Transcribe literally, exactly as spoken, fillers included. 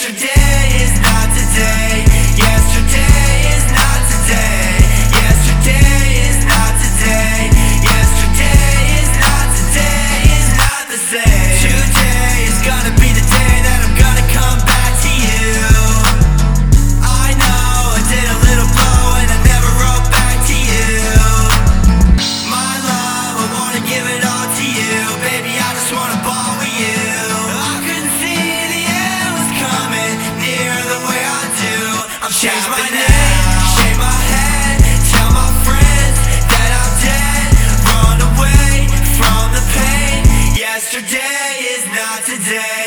Yesterday is not today. Yesterday is not today. Yesterday is not today. Yesterday is not today. Is not the same. Today is gonna be the day that I'm gonna come back to you. I know I did a little blow and I never wrote back to you. My love, I wanna give it all to you. Baby, I just wanna ball with you. I couldn't see the end was coming near the way I do. I'm change my name, shake my head, tell my friends that I'm dead. Run away from the pain. Yesterday is not today.